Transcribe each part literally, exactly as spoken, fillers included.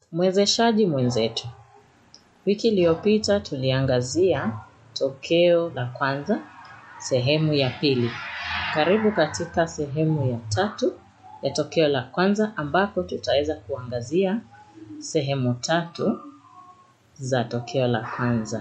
Mwezeshaji mwenzetu. Wiki iliyopita tuliangazia tokeo la kwanza, sehemu ya pili. Karibu katika sehemu ya tatu ya tokeo la kwanza ambapo tutaweza kuangazia sehemu tatu za tokeo la kwanza.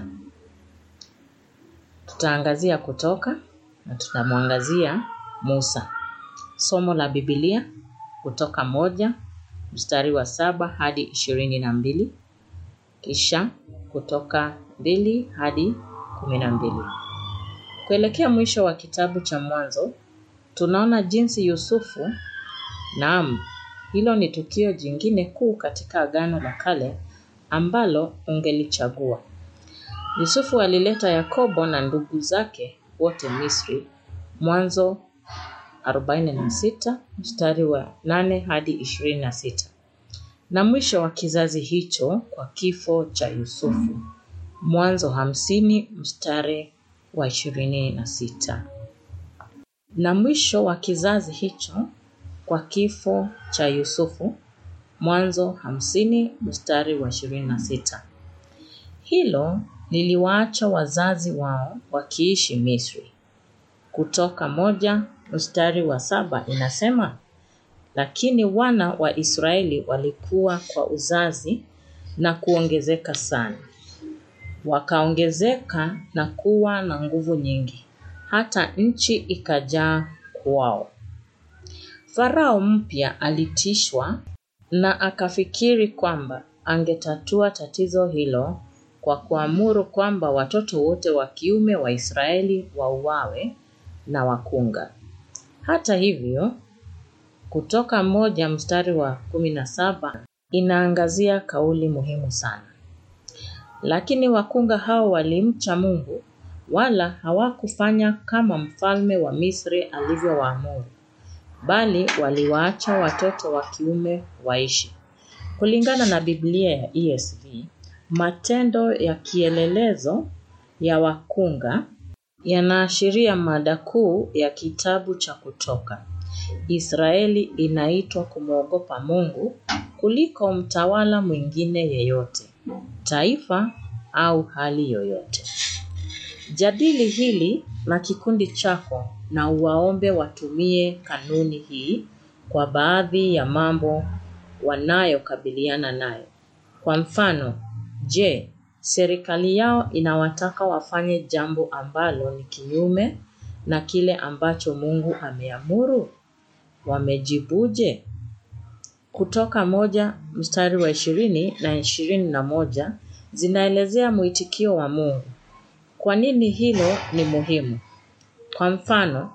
Tutaangazia Kutoka na tutamuangazia Musa. Somo la Biblia Kutoka moja mstari wa saba hadi ishirini na mbili, kisha Kutoka mbili hadi kumi na mbili. Kuelekea mwisho wa kitabu cha Mwanzo, tunaona jinsi Yusufu, naam, hilo ni tukio jingine kuu katika Agano la Kale ambalo ungelichagua. Yusufu alileta Yakobo na ndugu zake wote Misri. Mwanzo arobaini na sita mstari wa nane hadi ishirini na sita. Na mwisho wa kizazi hicho kwa kifo cha Yusufu. Mwanzo hamsini mstari wa ishirini na sita. Na mwisho wa kizazi hicho kwa kifo cha Yusufu. Mwanzo hamsini mstari wa ishirini na sita. Hilo liliwaacha wazazi wao wakiishi Misri. Kutoka moja mstari wa saba inasema, lakini wana wa Israeli walikuwa kwa uzazi na kuongezeka sana. Wakaongezeka na kuwa na nguvu nyingi, hata nchi ikajaa kwao. Farao mpya alitishwa na akafikiri kwamba angetatua tatizo hilo kwa kuamuru kwamba watoto wote wa kiume wa Israeli wauawe na wakunga. Hata hivyo, Kutoka moja mstari wa kumi na saba inaangazia kauli muhimu sana. Lakini wakunga hao walimcha Mungu, wala hawakufanya kama mfalme wa Misri alivyowaamuru, bali waliwaacha watoto wa kiume waishi. Kulingana na Biblia ya E S V, matendo ya kielelezo ya wakunga yanaashiria mada kuu ya kitabu cha Kutoka. Israeli inaitwa kumwogopa Mungu kuliko mtawala mwingine yeyote, taifa au hali yoyote. Jadili hili na kikundi chako na uwaombe watumie kanuni hii kwa baadhi ya mambo wanayokabiliana nayo. Kwa mfano, je, serikali yao inawataka wafanye jambo ambalo ni kinyume na kile ambacho Mungu ameamuru? Wamejibuje? Kutoka moja mstari wa ishirini na ishirini na moja zinaelezea mwitikio wa Mungu. Kwa nini hilo ni muhimu? Kwa mfano,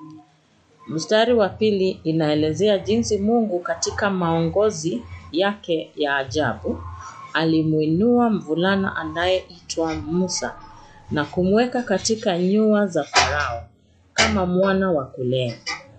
mstari wa pili inaelezea jinsi Mungu katika maongozi yake ya ajabu alimuinua mvulana anayeitwa Musa na kumweka katika nyua za Farao kama mwana wa kulea,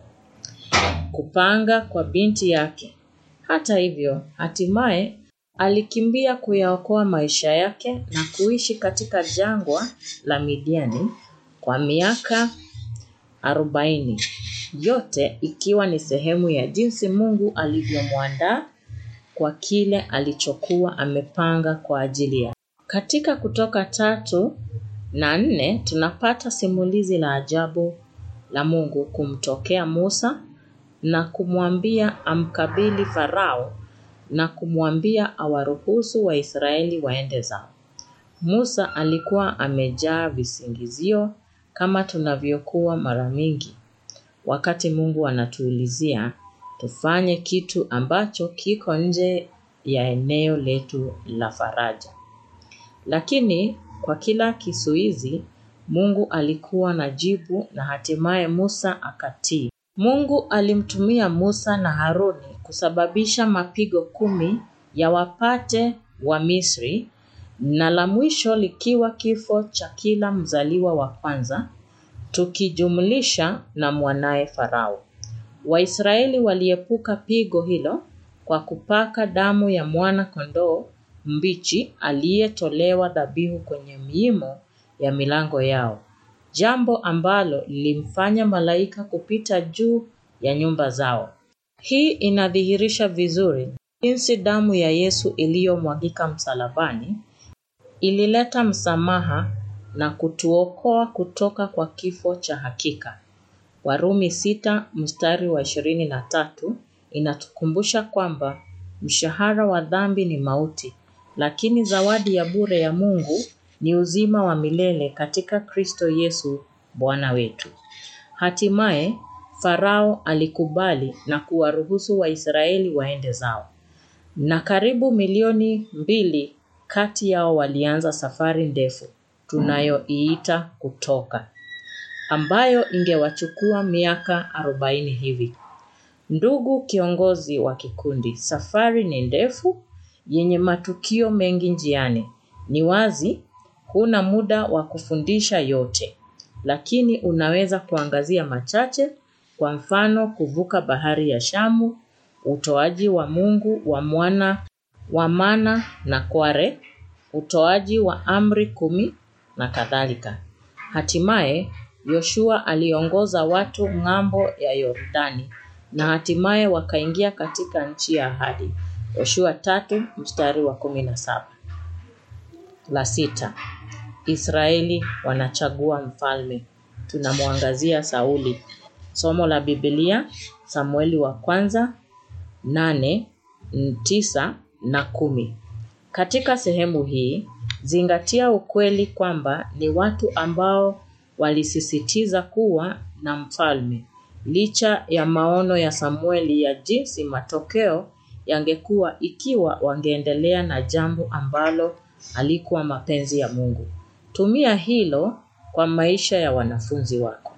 kupanga kwa binti yake. Hata hivyo, hatimaye alikimbia kuyaokoa maisha yake na kuishi katika jangwa la Midiani kwa miaka arobaini. Yote ikiwa ni sehemu ya jinsi Mungu alivyomwandaa kwa kile alichokuwa amepanga kwa ajili yake. Katika Kutoka tatu na nne tunapata simulizi la ajabu la Mungu kumtokea Musa na kumwambia amkabili Farao na kumwambia awaruhusu Waisraeli waende zao. Musa alikuwa amejaa visingizio kama tunavyokuwa mara mingi wakati Mungu anatuulizia tufanye kitu ambacho kiko nje ya eneo letu la faraja. Lakini kwa kila kisuizi Mungu alikuwa na jibu na hatimaye Musa akatii. Mungu alimtumia Musa na Haruni kusababisha mapigo kumi ya wapate wa Misri, na la mwisho likiwa kifo cha kila mzaliwa wa kwanza, tukijumlisha na mwanae Farao. Waisraeli waliepuka pigo hilo kwa kupaka damu ya mwana kondoo mbichi aliyetolewa dhabihu kwenye miimo ya milango yao, jambo ambalo lilimfanya malaika kupita juu ya nyumba zao. Hii inadhihirisha vizuri Jinsi damu ya Yesu iliyomwagika msalabani ilileta msamaha na kutuokoa kutoka kwa kifo cha hakika. Warumi sita mstari wa ishirini na tatu inatukumbusha kwamba mshahara wa dhambi ni mauti, lakini zawadi ya bure ya Mungu ni uzima wa milele katika Kristo Yesu Bwana wetu. Hatimaye Farao alikubali na kuwaruhusu Waisraeli waende zao. Na karibu milioni mbili kati yao walianza safari ndefu tunayoiita kutoka, ambayo ingewachukua miaka arobaini hivi. Ndugu kiongozi wa kikundi, safari ni ndefu yenye matukio mengi njiani. Ni wazi huna muda wa kufundisha yote, lakini unaweza kuangazia machache, kwa mfano kuvuka bahari ya Shamu, utoaji wa Mungu wa mwana wa mana na kware, utoaji wa amri kumi na kadhalika. Hatimaye Yoshua aliongoza watu ng'ambo ya Yordani na hatimaye wakaingia katika nchi ya ahadi. Yoshua tatu mstari wa kumi na saba. La sita, Israeli wanachagua mfalme. Tunamwangazia Sauli. Somo la Biblia Samueli wa kwanza nane, tisa na kumi. Katika sehemu hii, zingatia ukweli kwamba ni watu ambao walisisitiza kuwa na mfalme, licha ya maono ya Samueli ya jinsi matokeo yangekuwa ikiwa wangeendelea na jambo ambalo alikuwa mapenzi ya Mungu. Tumia hilo kwa maisha ya wanafunzi wako.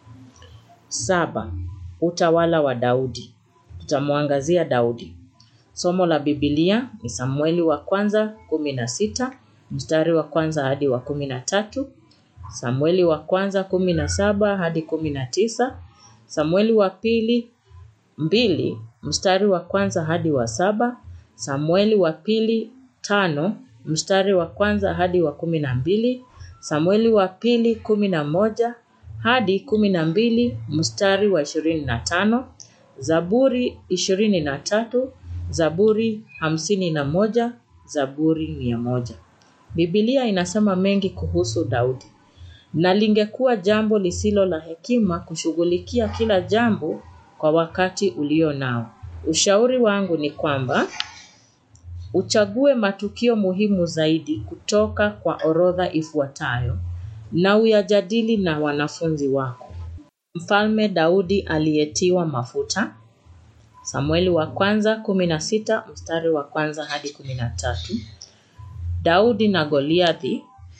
Saba, utawala wa Daudi. Tutamwangazia Daudi. Somo la Biblia ni Samueli wa kwanza kumi na sita mstari wa kwanza hadi wa kumi na tatu, Samueli wa kwanza kumi na saba hadi kumi na tisa, Samueli wa pili mbili mstari wa kwanza hadi wa saba, Samueli wa pili tano mstari wa kwanza hadi wa kumi na mbili, Samueli wa pili kumi na moja hadi kumi na mbili mstari wa ishirini na tano, Zaburi ishirini na tatu, Zaburi hamsini na moja, Zaburi mia moja. Biblia inasema mengi kuhusu Daudi, na lingekuwa jambo lisilo la hekima kushughulikia kila jambo kwa wakati ulio nao. Ushauri wangu ni kwamba uchague matukio muhimu zaidi kutoka kwa orodha ifuatayo na uyajadili na wanafunzi wako. Mfalme Daudi aliyetiwa mafuta. Samueli wa kwanza kumi na sita mstari wa kwanza hadi kumi na tatu. Daudi na Goliathi.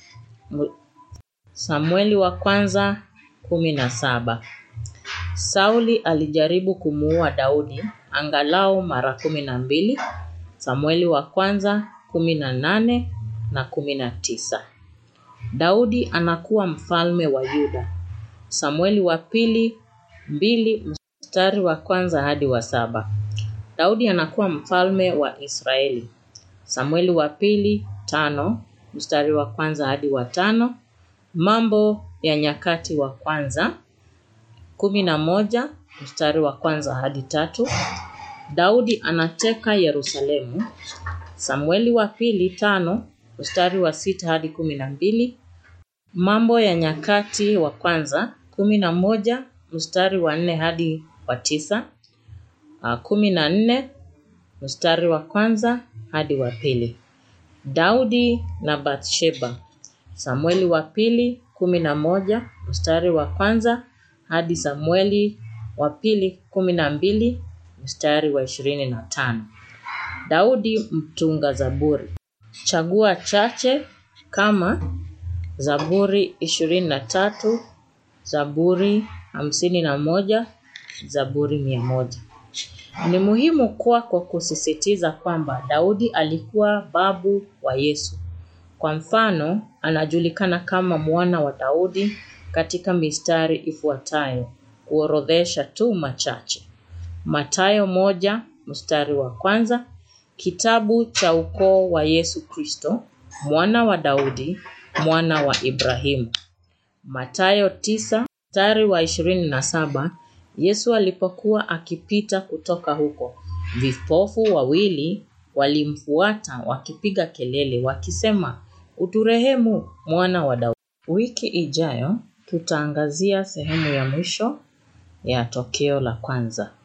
Samueli wa kwanza kumi na saba. Sauli alijaribu kumuua Daudi angalau mara kumi na mbili. Samueli wa kwanza kumi na nane na kumi na tisa. Daudi anakuwa mfalme wa Yuda. Samueli wa pili mbili mstari wa kwanza hadi wa saba. Daudi anakuwa mfalme wa Israeli. Samueli wa pili tano mstari wa kwanza hadi wa tano. Mambo ya Nyakati wa kwanza kumi na moja mstari wa kwanza hadi tatu. Daudi anateka Yerusalemu. Samueli wa pili tano mstari wa sita hadi kumi na mbili. Mambo ya Nyakati wa kwanza kumi na moja mstari wa nne hadi wa tisa. kumi na nne mstari wa kwanza hadi wa pili. Daudi na Bathsheba. Samueli wa pili kumi na moja mstari wa kwanza hadi Samueli wa pili kumi na mbili mstari wa ishirini na tano. Daudi mtunga zaburi. Chagua chache kama Zaburi ishirini na tatu, Zaburi hamsini na moja, Zaburi mia moja. Ni muhimu kwa kwa kusisitiza kwamba Daudi alikuwa babu wa Yesu. Kwa mfano, anajulikana kama mwana wa Daudi katika mistari ifuatayo, kuorodhesha tu machache. Mathayo moja mstari wa kwanza, kitabu cha ukoo wa Yesu Kristo, mwana wa Daudi, mwana wa Ibrahimu. Mathayo tisa mstari wa ishirini na saba, Yesu alipokuwa akipita kutoka huko, Vipofu wawili walimfuata wakipiga kelele wakisema, "Uturehemu, mwana wa Daudi." Wiki ijayo tutaangazia sehemu ya mwisho ya tokeo la kwanza.